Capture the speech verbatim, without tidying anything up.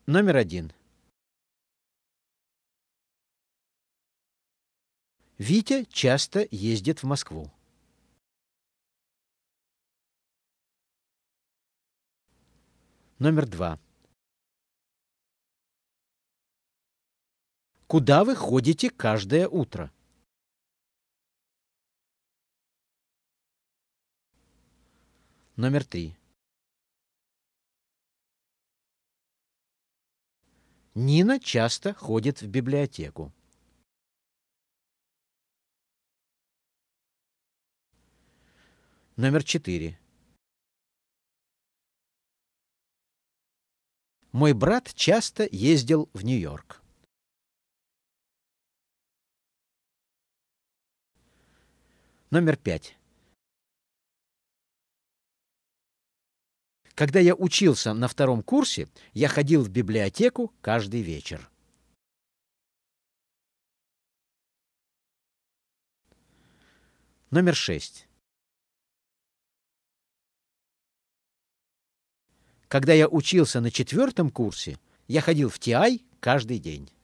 Номер один. Витя часто ездит в Москву. Номер два. Куда вы ходите каждое утро? Номер три. Нина часто ходит в библиотеку. Номер четыре. Мой брат часто ездил в Нью-Йорк. Номер пять. Когда я учился на втором курсе, я ходил в библиотеку каждый вечер. Номер шесть. Когда я учился на четвертом курсе, я ходил в Ти Ай каждый день.